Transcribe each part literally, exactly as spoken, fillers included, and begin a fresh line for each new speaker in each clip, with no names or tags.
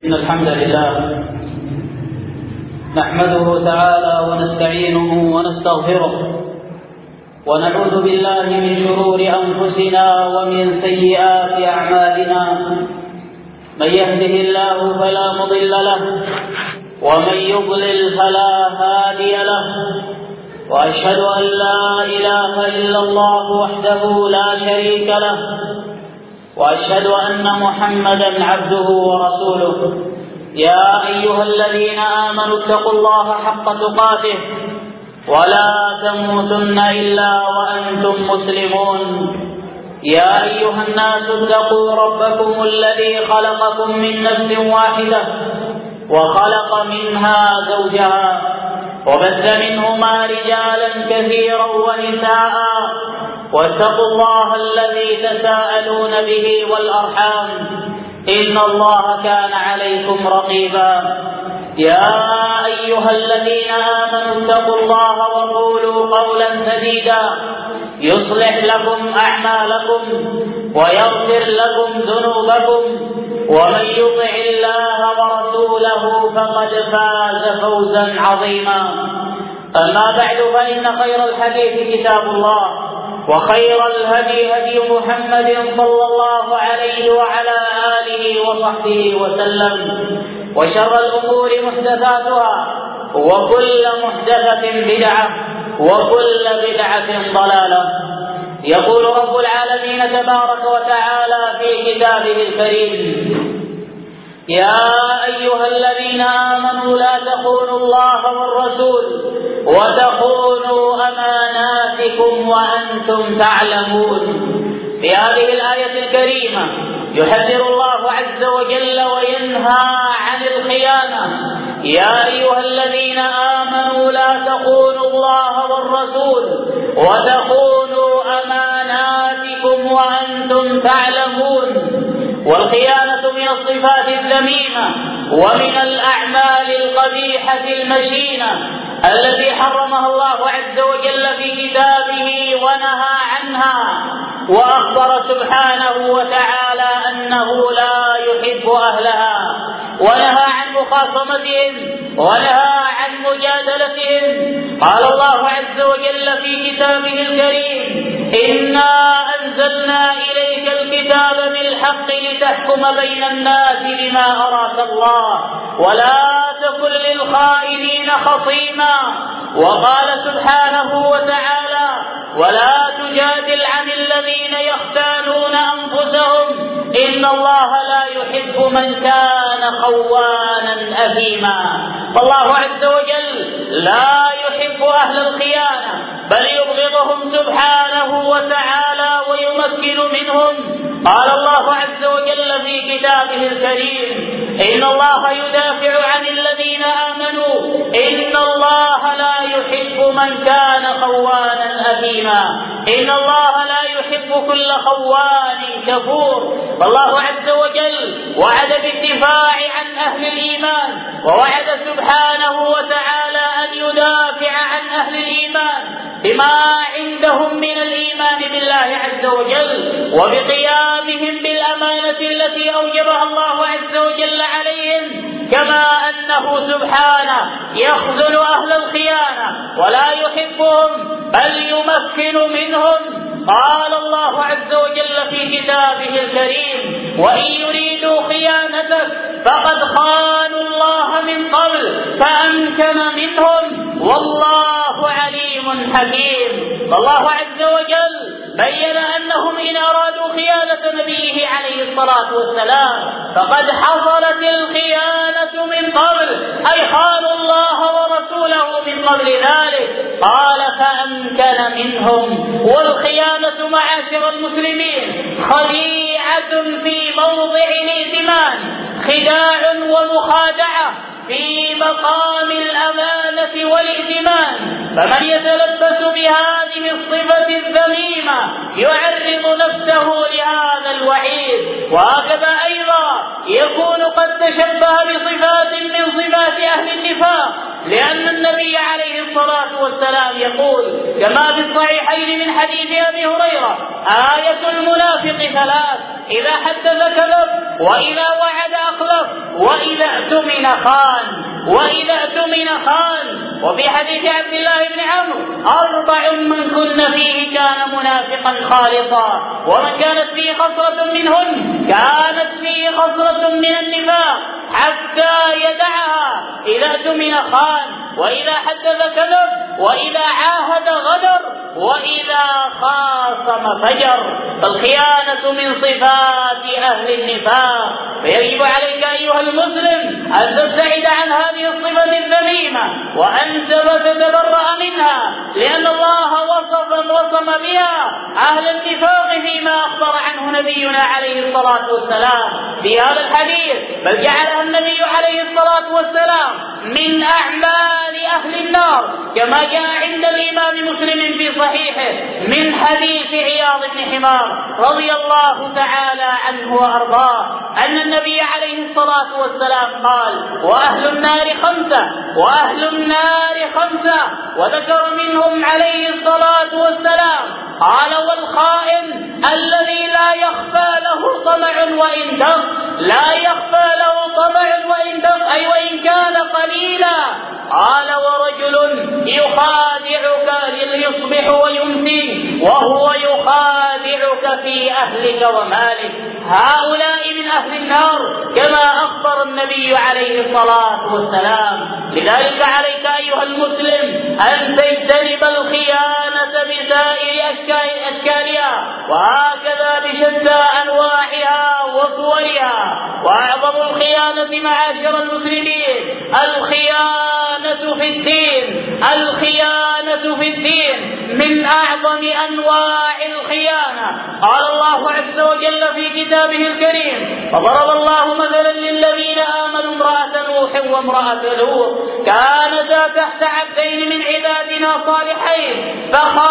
إن الحمد لله نحمده تعالى ونستعينه ونستغفره ونعوذ بالله من شرور أنفسنا ومن سيئات أعمالنا. من يهده الله فلا مضل له ومن يضلل فلا هادي له، وأشهد أن لا إله إلا الله وحده لا شريك له، وأشهد أن محمدا عبده ورسوله. يا أيها الذين آمنوا اتقوا الله حق تقاته ولا تموتن إلا وأنتم مسلمون. يا أيها الناس اتقوا ربكم الذي خلقكم من نفس واحدة وخلق منها زوجها وبث منهما رجالا كثيرا ونساء، واتقوا الله الذي تساءلون به والأرحام إن الله كان عليكم رقيبا. يا أيها الذين آمنوا اتقوا الله وقولوا قولا سديدا يصلح لكم أعمالكم ويغفر لكم ذنوبكم، ومن يطع الله ورسوله فقد فاز فوزا عظيما. أما بعد، فإن خير الحديث كتاب الله، وخير الهدي هدي محمد صلى الله عليه وعلى آله وصحبه وسلم، وشر الأمور محدثاتها، وكل محدثة بدعة، وكل بدعة ضلالة. يقول رب العالمين تبارك وتعالى في كتابه الكريم: يا أيها الذين آمنوا لا تخونوا الله والرسول وتخونوا أماناتكم وأنتم تعلمون. في هذه الآية الكريمة يحذر الله عز وجل وينهى عن الخيانة. يا أيها الذين آمنوا لا تخونوا الله والرسول وتخونوا أماناتكم وأنتم تعلمون. والخيانة من الصفات الذميمة ومن الأعمال القبيحة المشينة التي حرمها الله عز وجل في كتابه ونهى عنها، وأخبر سبحانه وتعالى أنه لا يحب أهلها، ونهى عن مخاصمتهم، ونهى عن مجادلتهم. قال الله عز وجل في كتابه الكريم: إنا أنزلنا إليك الكتاب بالحق لتحكم بين الناس بما أراك الله ولا تكن للخائنين خصيما. وقال سبحانه وتعالى: ولا تجادل عن الذين يختانون أنفسهم إن الله لا يحب من كان خوانا أثيما. فالله عز وجل لا يحب أهل الخيانة، بل يبغضهم سبحانه وتعالى ويمكن منهم. قال الله عز وجل في كتابه الكريم: إن الله يدافع عن الذين آمنوا إن الله لا يحب من كان خوانا أثيما. إن الله لا يحب كل خوان كفور. فالله عز وجل وعد بالدفاع عن أهل الإيمان، ووعد سبحانه وتعالى أن يدافع عن أهل الإيمان بما عندهم من الإيمان بالله عز وجل، وبقيامهم بالأمانة التي أوجبها الله عز وجل عليهم، كما أنه سبحانه يخذل أهل الخيانة ولا يحبهم بل يمكن منهم. قال الله عز وجل في كتابه الكريم: وإن يريدوا خيانتك فقد خانوا الله من قبل فأمكن منهم والله عليم حكيم. فالله عز وجل بين أنهم إن أرادوا خيانة نبيه عليه الصلاة والسلام فقد حصلت الخيانة من قبل، أي خانوا الله ورسوله من قبل ذلك. قال: فأمكن منهم. والخيانة معاشر المسلمين خديعة في موضع الائتمان، خداع ومخادعة في مقام الأمانة والائتمان. فمن يتلبس بهذه الصفة الذميمة يعرض نفسه لهذا الوعيد. وهكذا أيضا يكون قد تشبه بصفات من صفات أهل النفاق، لأن النبي عليه الصلاة والسلام والسلام يقول كما في الصحيحين من حديث أبي هريرة: آية المنافق ثلاث: إذا حدث كذب، وإذا وعد أخلف، وإذا اؤتمن خان وإذا اؤتمن خان. وفي حديث عبد الله بن عمرو: أربع من كن فيه كان منافقا خالصا، ومن كانت فيه خصلة منهن كانت فيه خصلة من النفاق حتى يدعها: إذا اؤتمن خان، وإذا حدث كذب، وإذا عاهد غدر، وإذا خاصم فجر. فالخيانة من صفات أهل النفاق، فيجب عليك أيها المسلم أن تبتعد عن هذه الصفة الذميمة وأن تتبرأ منها، لأن الله وصف وصم بها أهل النفاق فيما أخبر عنه نبينا عليه الصلاة والسلام في هذا الحديث، بل جعلها النبي عليه الصلاة والسلام من أعمال أهل النار، كما جاء عند الإمام مسلم في صحيحه من حديث عياض بن حمار رضي الله تعالى عنه وأرضاه أن النبي عليه الصلاة والسلام قال: وأهل النار خمسة وأهل النار خمسة، وذكر منهم عليه الصلاة والسلام قال: والخائن الذي لا يخفى له طمع وإن دق، لا يخفى له طمع وإن دق، أي وإن كان قليلا. قال: ورجل يخادعك ليصبح ويمسي وهو يخادعك في أهلك ومالك. هؤلاء من أهل النار كما أخبر النبي عليه الصلاة والسلام. لذلك عليك أيها المسلم أن تجتنب الخيانة بسائر أشكالها، وهكذا بشتى أنواعها وصورها. وأعظم الخيانة معاشر المسلمين الخيانة في الدين، الخيانة في الدين من أعظم أنواع الخيانة. قال الله عز وجل في كتابه الكريم: فضرب الله مثلا للذين آمنوا امرأة نوح وامرأة لوط كانتا تحت عبدين من عبادنا صالحين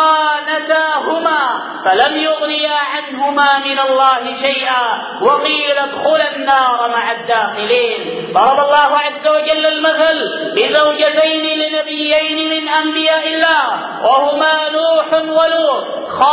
فخانتاهما فلم يغنيا عنهما من الله شيئا وقيل ادخلا النار مع الداخلين. ضرب الله عز وجل المثل بزوجتين لنبيين من أنبياء الله وهما نوح ولوط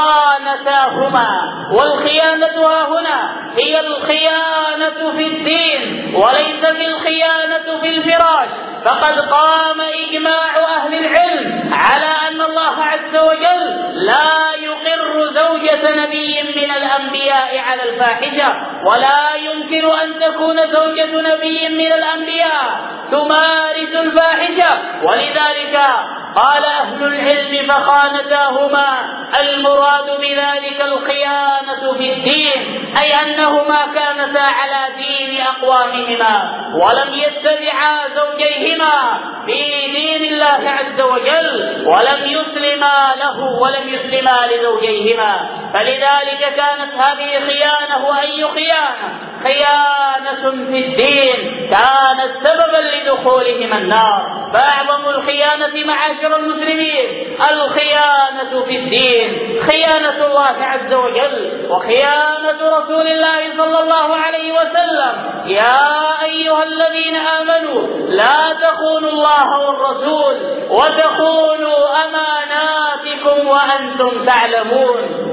خانتاهما. والخيانة ها هنا هي الخيانة في الدين وليست الخيانة في الفراش، فقد قام إجماع أهل العلم على أن الله عز وجل لا يقر زوجة نبي من الأنبياء على الفاحشة، ولا يمكن أن تكون زوجة نبي من الأنبياء تمارس الفاحشة. ولذلك قال أهل العلم: فخانتاهما المراد بذلك الخيانة في الدين، أي أنهما كانتا على دين أقوامهما ولم يتبعا زوجيهما في دين الله عز وجل ولم يسلما له ولم يسلما لزوجيهما. فلذلك كانت هذه خيانة، وأي خيانة؟ خيانة في الدين كانت سببا لدخولهما النار. فأعظم الخيانة معاشر المسلمين الخيانة في الدين، خيانة الله عز وجل وخيانة رسول الله صلى الله عليه وسلم. يا أيها الذين آمنوا لا تخونوا الله والرسول وتخونوا أماناتكم وأنتم تعلمون.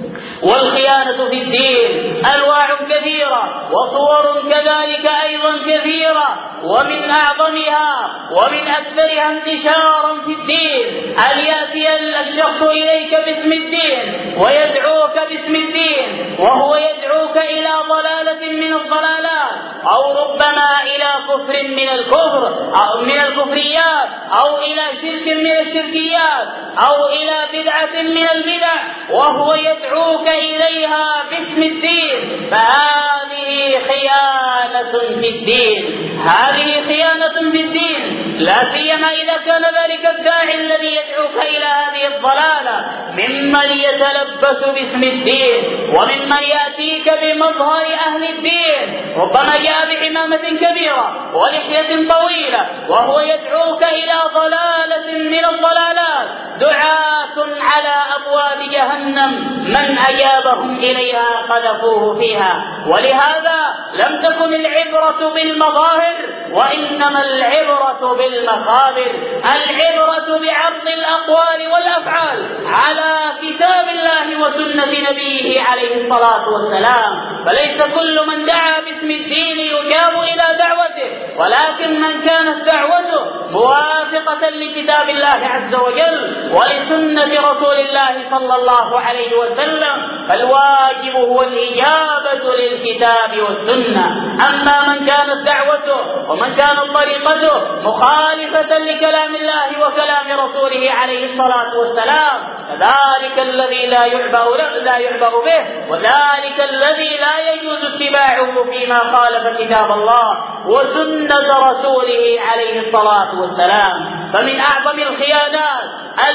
والخيانة في الدين أنواع كثيرة وصور كذلك أيضا كثيرة، ومن أعظمها ومن أكثرها انتشارا في الدين أن يأتي الشخص إليك باسم الدين ويدعوك باسم الدين وهو يدعوك إلى ضلالة من الضلالات، أو ربما إلى كفر من الكفر أو من الكفريات، أو إلى شرك من الشركيات، أو إلى بدعة من البدع، وهو يدعوك إليها باسم الدين. فهذه خيانة في الدين، هذه خيانة في الدين، لا سيما إذا كان ذلك الداعي الذي يدعوك إلى هذه الضلالة ممن يتلبس باسم الدين وممن يأتيك بمظهر أهل الدين، ربما جاء بعمامة كبيرة ولحية طويلة وهو يدعوك إلى ضلالة من الضلالات، دعاة على أبواب جهنم من أجابهم إليها قذفوه فيها. ولهذا لم تكن العبرة بالمظاهر وإنما العبرة المقابر. العبرة بعرض الأقوال والأفعال على كتاب الله وسنة نبيه عليه الصلاة والسلام، فليس كل من دعا باسم الدين يجاب إلى دعوته، ولكن من كانت دعوته موافقة لكتاب الله عز وجل ولسنة رسول الله صلى الله عليه وسلم فالواجب هو الإجابة للكتاب والسنة. أما من كانت دعوته ومن كانت طريقته مخالفة لكلام الله وكلام رسوله عليه الصلاة والسلام فذلك الذي لا يعبأ لا يعبأ به، وذلك الذي لا يجوز اتباعه فيما خالف كتاب الله وسنة رسوله عليه الصلاة والسلام. فمن أعظم الخيانات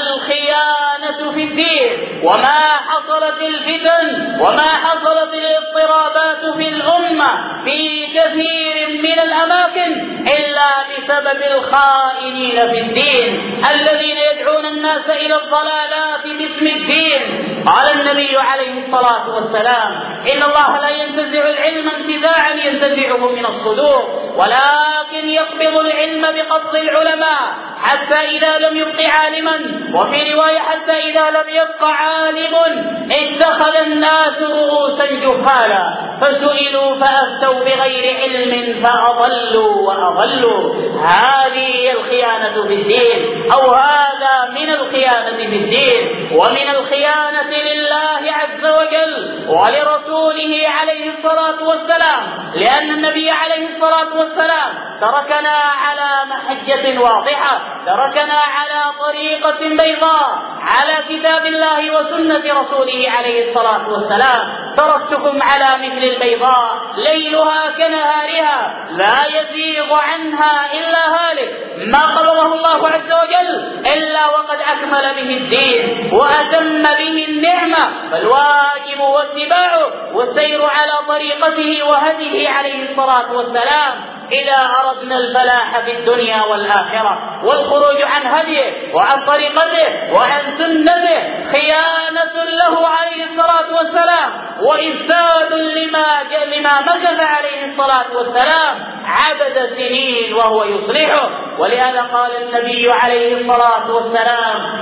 الخيانة في الدين، وما حصلت الفتن وما حصلت الاضطرابات في الأمة في كثير من الأماكن إلا بسبب الخائنين في الدين الذين يدعون الناس إلى الضلالات باسم الدين. قال النبي عليه الصلاة والسلام: إن الله لا ينتزع العلم انتزاعا ينتزعه من الصدور، ولكن يقبض العلم بقبض العلماء حتى إذا لم يبق عالما، وفي رواية حتى إذا لم يبق عالم اتخذ الناس رؤوسا جهالا فسئلوا فأفتوا بغير علم فأضلوا وأضلوا. هذه هي الخيانة في الدين، أو هذا من الخيانة في الدين ومن الخيانة لله عز وجل ولرسوله عليه الصلاة والسلام، لأن النبي عليه الصلاة والسلام تركنا على محجة واضحة، تركنا على طريقة بيضاء على كتاب الله وسنة رسوله عليه الصلاة والسلام. تركتكم على مثل البيضاء ليلها كنهارها لا يزيغ عنها إلا هالك، ما قبضه الله عز وجل إلا وقد أكمل به الدين وأتم به النعمة، فالواجب هو اتباعه والسير على طريقته وهديه عليه الصلاة والسلام إذا أردنا الفلاح في الدنيا والآخرة. والخروج عن هديه وعن طريقته وعن سنته خيانة له عليه الصلاة والسلام وإفساد لما, لما مكث عليه الصلاة والسلام عدد سنين وهو يصلحه. ولهذا قال النبي عليه الصلاة والسلام: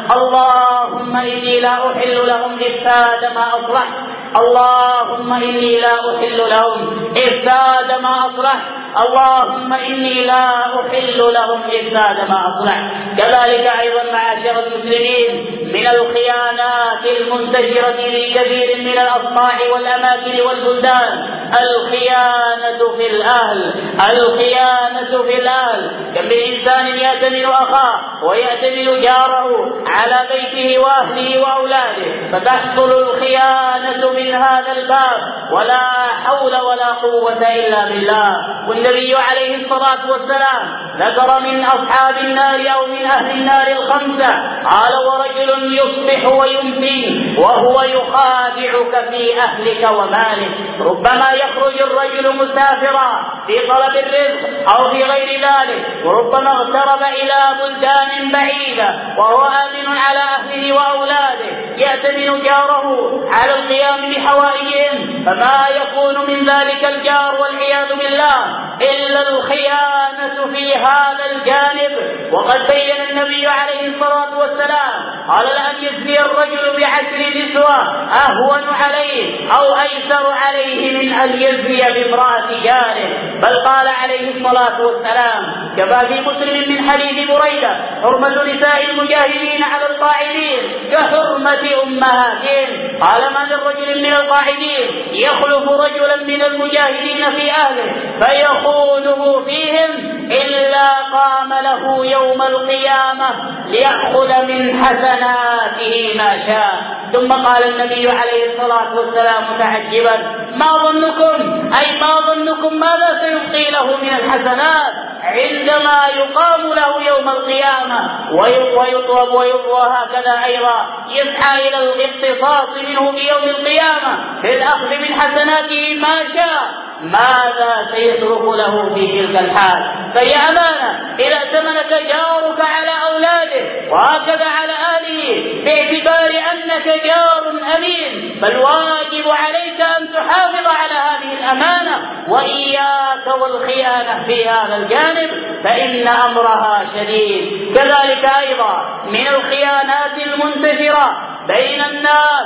اللهم إني لا أحل لهم إفساد ما أصلحت، اللهم إني لا أحل لهم إفساد ما أصلحت، اللهم إني لا أحل لهم إفساد ما أصلح. كذلك أيضا معاشر المسلمين من الخيانات المنتشرة في كثير من الأصقاع والأماكن والبلدان الخيانة في الأهل، الخيانة في الأهل. كم من إنسان يأتمن أخاه ويأتمن جاره على بيته وأهله وأولاده فتحصل الخيانة من هذا الباب، ولا حول ولا قوة إلا بالله. والنبي عليه الصلاة والسلام ذكر من أصحاب النار أو من أهل النار الخمسة، قال: ورجل يصبح ويمسي وهو يخادعك في أهلك ومالك. ربما يخرج الرجل مسافرا في طلب الرزق أو في غير ذلك، وربما اغترب إلى بلدان بعيدة وهو آمن على أهله وأولاده، يأتمن جاره على القيام بحوائجهم، فما يكون من ذلك الجار والعياذ بالله إلا الخيانة في هذا الجانب. وقد بين النبي عليه الصلاة والسلام قال: لأن يزني الرجل بعشر نسوة أهون عليه أو أيسر عليه من أن يزني بامرأة جاره. بل قال عليه الصلاة والسلام كما في مسلم من حديث بريدة: حرمة نساء المجاهدين على القاعدين كحرمة أمهاتهم. قال: ما من رجل من القاعدين يخلف رجلا من المجاهدين في أهله فيخونه فيهم إلا قام له يوم القيامة ليأخذ من حسناته ما شاء. ثم قال النبي عليه الصلاة والسلام متعجبا: ما ظنكم أي ما ظنكم ماذا سيبقي له من الحسنات عندما يقام له يوم القيامة ويطلب ويطلب هكذا أيضا يسعى إلى الاقتصاص منه في يوم القيامة في الأخذ من حسناته ما شاء، ماذا سيترك له في تلك الحال؟ فهي أمانة إذا ائتمنك جارك على أولاده وهكذا على أهله فيه باعتبار أنك جار أمين، فالواجب عليك أن تحافظ على هذه الأمانة، وإياك والخيانة في هذا الجانب فإن أمرها شديد. كذلك أيضا من الخيانات المنتشرة بين الناس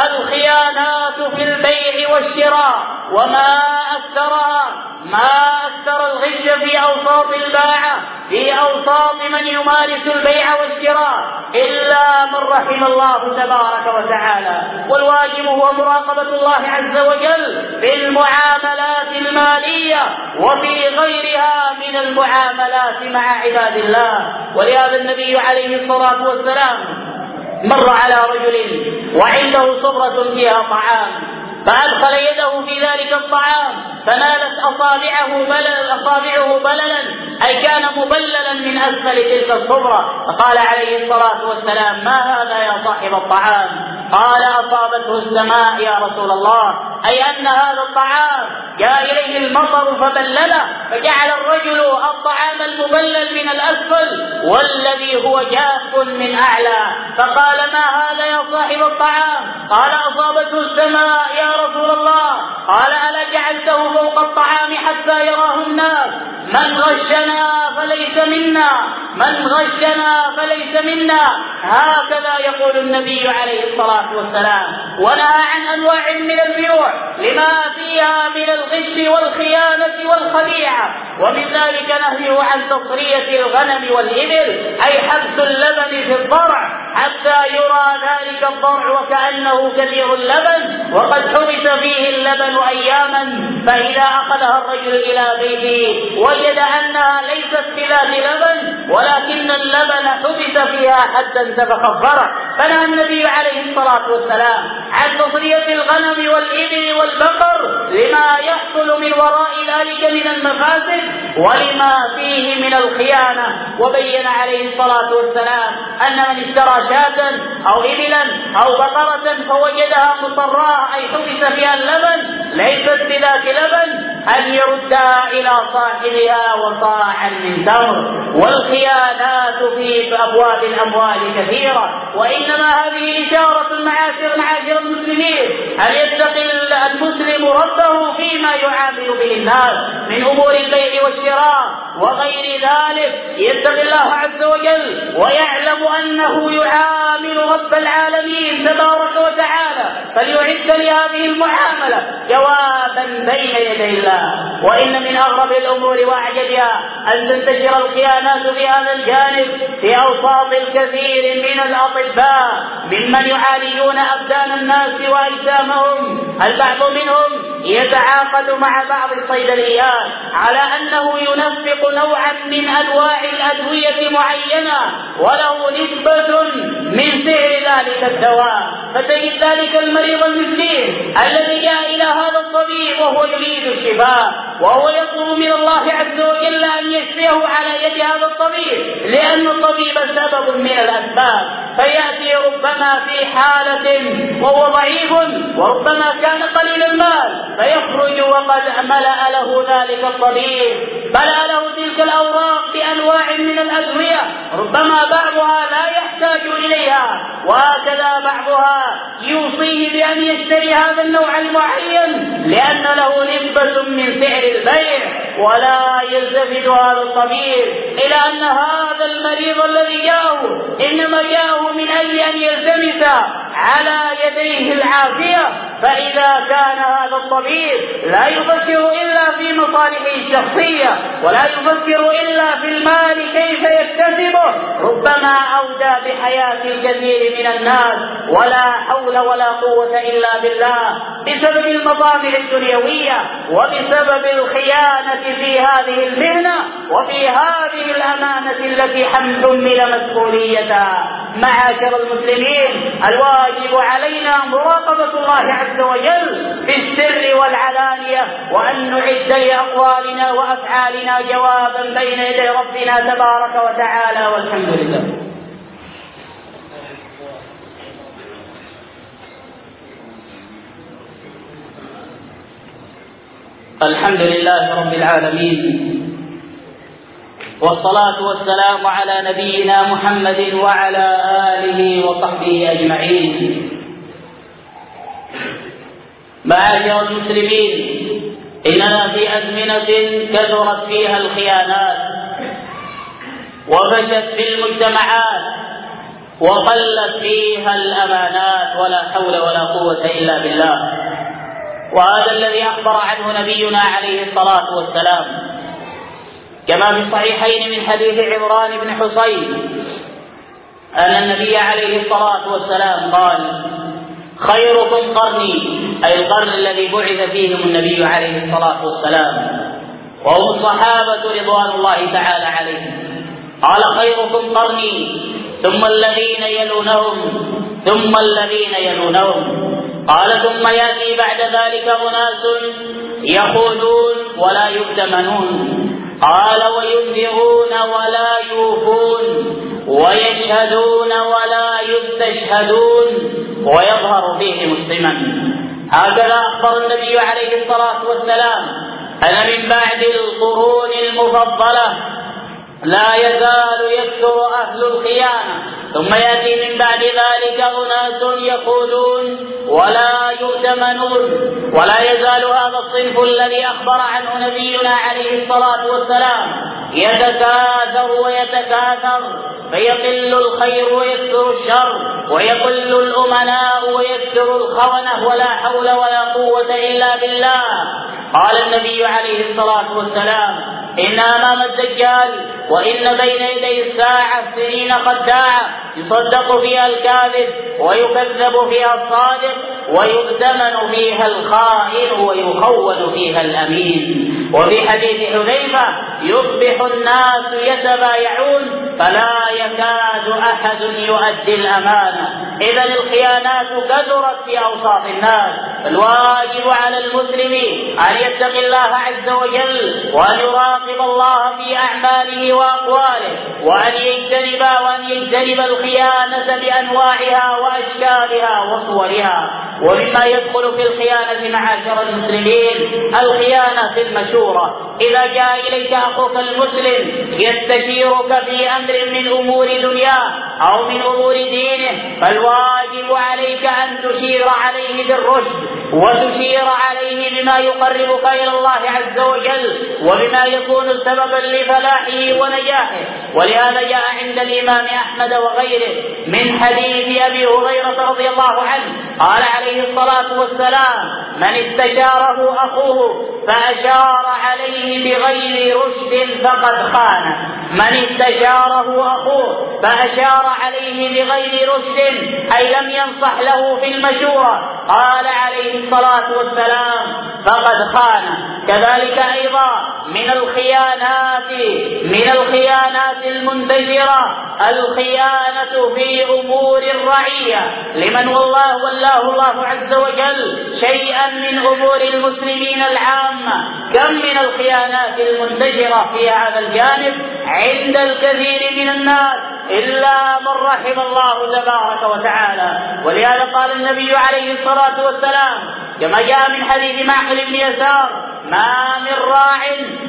الخيانات في البيع والشراء، وما أكثرها، ما أكثر الغش في أوساط الباعة، في أوساط من يمارس البيع والشراء، إلا من رحم الله تبارك وتعالى. والواجب هو مراقبة الله عز وجل في المعاملات المالية وفي غيرها من المعاملات مع عباد الله. ولهذا النبي عليه الصلاة والسلام مر على رجل وعنده صبرة فيها طعام، فأدخل يده في ذلك الطعام فنالت أصابعه بلل أصابعه بللا، أي كان مبللا من أسفل تلك الصبرة، فقال عليه الصلاة والسلام: ما هذا يا صاحب الطعام؟ قال: أصابته السماء يا رسول الله، أي أن هذا الطعام جاء إليه المطر فبلله، فجعل الرجل الطعام المبلل من الأسفل والذي هو جاف من أعلى، فقال: ما هذا يا صاحب الطعام؟ قال: أصابته السماء يا رسول الله. قال: ألا جعلته فوق الطعام حتى يراه الناس؟ من غشنا فليس منا، من غشنا فليس منا. هكذا يقول النبي عليه الصلاة والسلام، ونهى عن أنواع من البيوع لما فيها من الغش والخيانة والخديعة، ومن ذلك نهيه عن تصرية الغنم والإبل، أي حبس اللبن في الضرع حتى يرى ذلك الضرع وكأنه كثير اللبن وقد حبس فيه اللبن أياما، فإذا أخذها الرجل إلى بيته وجد أنها ليست بذات لبن ولكن اللبن حبس فيها حتى انتفخ الضرع. فنهى النبي عليه الصلاة والسلام عن تصرية الغنم والإبل والبقر لما يحصل من وراء ذلك من المفاسد ولما فيه من الخيانة. وبين عليه الصلاة والسلام أن من اشترى شاة أو إبلا أو بقرة فوجدها مصراة أي حبس فيها اللبن ليست بذات لبن أن يردها إلى صاحبها وصاعا من تمر. والخيانات في أبواب الأموال كثيرة، وإنما هذه إشارة معاشر معاشر المسلمين أن يتقي المسلم ربه فيما يعامل به الناس من أمور البيع والشراء وغير ذلك، يتقي الله عز وجل ويعلم أنه يعامل رب العالمين تبارك وتعالى، فليعد لهذه المعاملة جوابا بين يدي الله. وإن من أغرب الأمور وأعجبها أن تنتشر الخيانات في هذا الجانب في أوساط الكثير من الأطباء ممن يعالجون أبدان الناس وأجسامهم. البعض منهم يتعاقد مع بعض الصيدليات على أنه ينفق نوعا من أنواع الأدوية معينة وله نسبة من سعر ذلك الدواء، فتجد ذلك المريض المسكين الذي جاء إلى هذا الطبيب وهو يريد الشفاء وهو يطلب من الله عز وجل أن يشفيه على يد هذا الطبيب، لأن الطبيب سبب من الأسباب، فيأتي ربما في حالة وهو ضعيف وربما كان قليل المال فيخرج وقد ملأ له ذلك الطبيب ملأ له تلك الأوراق بأنواع من الأدوية ربما بعضها لا يحتاج إليها، وهكذا بعضها يوصيه بأن يشتري هذا النوع المعين لأن له نسبة من سعر البيع، ولا يلتفت هذا الطبيب إلى أن هذا المريض الذي جاءه إنما جاءه من أجل أن يلتمس على يديه العافية. فإذا كان هذا الطبيب لا يفكر إلا في مصالحه الشخصية ولا يفكر إلا في المال كيف يكتسبه ربما أودى بحياة الكثير من الناس ولا حول ولا قوة إلا بالله بسبب المطامع الدنيوية وبسبب الخيانة في هذه المهنة وفي هذه الأمانة التي حمل مسؤوليتها. معاشر المسلمين، الواجب علينا مراقبة الله عز وجل في السر والعلانية، وأن نعد لأقوالنا وأفعالنا جوابا بين يدي ربنا تبارك وتعالى، والحمد لله. الحمد لله رب العالمين، والصلاة والسلام على نبينا محمد وعلى آله وصحبه أجمعين. معاشر المسلمين، إننا في أزمنة كثرت فيها الخيانات وفشت في المجتمعات وقلت فيها الأمانات، ولا حول ولا قوة إلا بالله. وهذا الذي أخبر عنه نبينا عليه الصلاة والسلام كما في الصحيحين من حديث عمران بن حصين أن النبي عليه الصلاة والسلام قال: خيركم قرني، أي القرن الذي بعث فيهم النبي عليه الصلاة والسلام، وهم الصحابة رضوان الله تعالى عليهم. قال: خيركم قرني ثم الذين يلونهم ثم الذين يلونهم. قال: ثم يأتي بعد ذلك أناس يخونون ولا يؤتمنون. قال: وينذرون ولا يوفون، ويشهدون ولا يستشهدون، ويظهر فيهم السمن. هكذا أخبر النبي عليه الصلاة والسلام أن من بعد القرون المفضلة لا يزال يكثر أهل الخيانة، ثم يأتي من بعد ذلك أناس يخونون ولا يؤتمنون. ولا يزال هذا الصنف الذي أخبر عنه نبينا عليه الصلاة والسلام يتكاثر ويتكاثر، فيقل الخير ويكثر الشر، ويقل الأمناء ويكثر الخونة، ولا حول ولا قوة إلا بالله. قال النبي عليه الصلاة والسلام: إن أمام الدجال وإن بين يدي الساعة سنين خداعة يصدق فيها الكاذب ويكذب فيها الصادق ويؤتمن فيها الخائن ويخون فيها الأمين. وفي حديث حذيفة: يصبح الناس يتبايعون فلا يكاد أحد يؤدي الأمانة. إذا الخيانات كثرت في أوساط الناس. الواجب على المسلم أن يتقي الله عز وجل وأن يراقب الله في أعماله وأقواله، وأن يجتنب وأن يجتنب الخيانة بأنواعها وأشكالها وصورها. ومما يدخل في الخيانة معاشر المسلمين الخيانة في المشورة. إذا جاء إليك أخوك المسلم يستشيرك في أمر من أمور دنياه أو من أمور دينه، فالواجب عليك أن تشير عليه بالرشد وتشير عليه بما يقربك إلى الله عز وجل وبما يكون سببا لفلاحه ونجاحه. ولهذا جاء عند الإمام أحمد وغيره من حديث أبي هريرة رضي الله عنه قال عليه الصلاة والسلام: من استشاره أخوه فأشار عليه بغير رشد فقد خان. من استشاره أخوه فأشار عليه بغير رشد أي لم ينصح له في المشورة، قال عليه الصلاة والسلام: فقد خان. كذلك أيضا من الخيانات من الخيانات المنتشرة الخيانة في أمور الرعية، لمن والله والله الله عز وجل شيئا من أمور المسلمين العامة. كم من الخيانات المنتشرة في هذا الجانب عند الكثير من الناس إلا من رحم الله تبارك وتعالى. ولهذا قال النبي عليه الصلاة والسلام كما جاء من حديث معقل بن يسار: ما من راع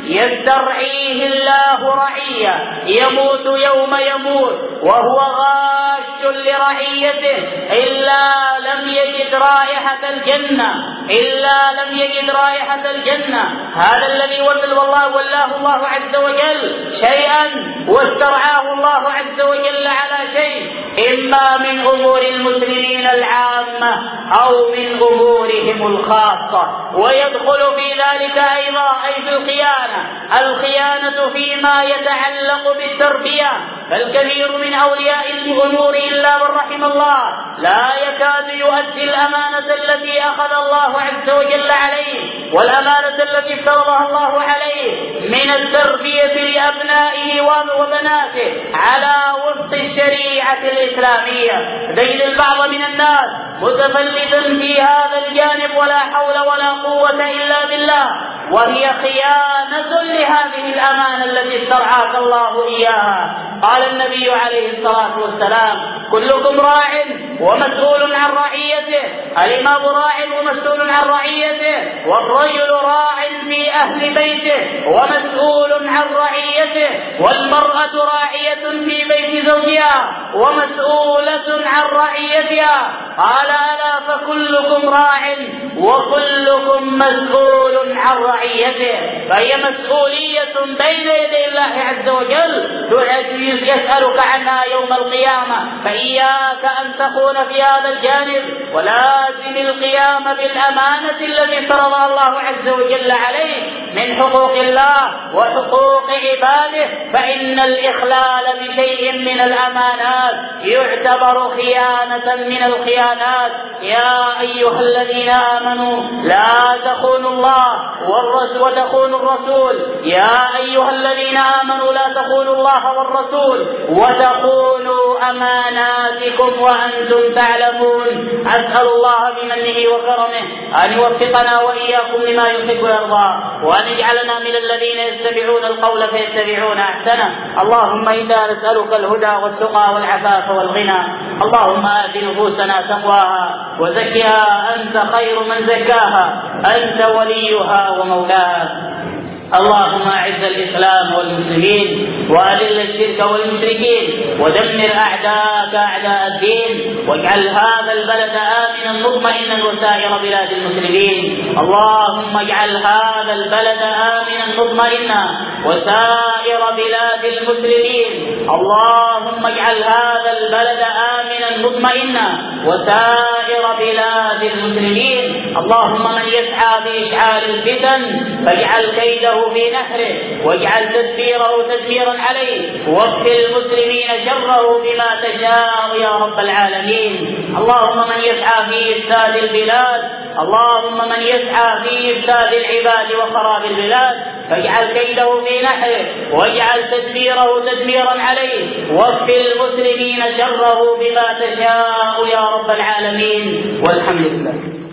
يسترعيه الله رعية يموت يوم يموت وهو غاش لرعيته إلا لم يجد رائحة الجنة إلا لم يجد رائحة الجنة. هذا الذي ولى والله ولاه الله عز وجل شيئا واسترعاه الله عز وجل على شيء، إما من أمور المسلمين العامة أو من أمورهم الخاصة. ويدخل في ذلك أيضا أي في الخيانة الخيانة فيما يتعلق بالتربية. فالكثير من أولياء الأمور إلا من رحم الله لا يكاد يؤدي الأمانة التي أخذ الله عز وجل عليه والأمانة التي افترضها الله عليه من التربية لأبنائه وبناته على وفق الشريعة الإسلامية. تجد البعض من الناس متفلتا في هذا الجانب ولا حول ولا قوة إلا بالله، وهي خيانة لهذه الأمانة التي استرعاك الله إياها. قال النبي عليه الصلاة والسلام: كلكم راع ومسؤول عن رعيته. الإمام راع ومسؤول عن رعيته، والرجل راع في أهل بيته ومسؤول عن رعيته. والمرأة راعية في بيت زوجها ومسؤولة عن رعيتها. قال ألا فكلكم راع وكلكم مسؤول عن رعيته. فهي مسؤولية بين يدي الله عز وجل يسألك عنها يوم القيامة، فإياك أن تكون في هذا الجانب، ولازم القيام بالأمانة التي فرضها الله عز وجل عليك من حقوق الله وحقوق عباده، فإن الإخلال بشيء من الأمانات يعتبر خيانة من الخيانات. يا أيها الذين آمنوا لا تخونوا الله والرسول وتخونوا الرسول، يا أيها الذين آمنوا لا تخونوا الله والرسول وتخونوا أماناتكم وأنتم تعلمون. أسأل الله بمنه وكرمه أن يوفقنا وإياكم لما يحب ويرضى، وأن يجعلنا من الذين يتبعون القول فيتبعون أحسنه. اللهم إنا نسألك الهدى والتقى والعفاف والغنى. اللهم آت نفوسنا تقواها وزكها أنت خير من زكاها، أنت وليها ومولاها. اللهم أعز الإسلام والمسلمين وأذل الشرك والمشركين ودمر أعداءك أعداء الدين، واجعل هذا البلد آمنا مطمئنا وسائر بلاد المسلمين. اللهم اجعل هذا البلد آمنا مطمئنا وسائر بلاد المسلمين. اللهم اجعل هذا البلد آمنا مطمئنا وسائر بلاد المسلمين. اللهم من يسعى بإشعال الفتن فاجعل كيده في نحره، واجعل تدبيره تدميرا عليه، ووفق المسلمين شره بما تشاء يا رب العالمين. اللهم من يسعى في إفساد البلاد اللهم من يسعى في إفساد العباد وخراب البلاد فاجعل كيده في نحره، واجعل تدبيره تدميرا عليه، ووفق المسلمين شره بما تشاء يا رب العالمين. والحمد لله.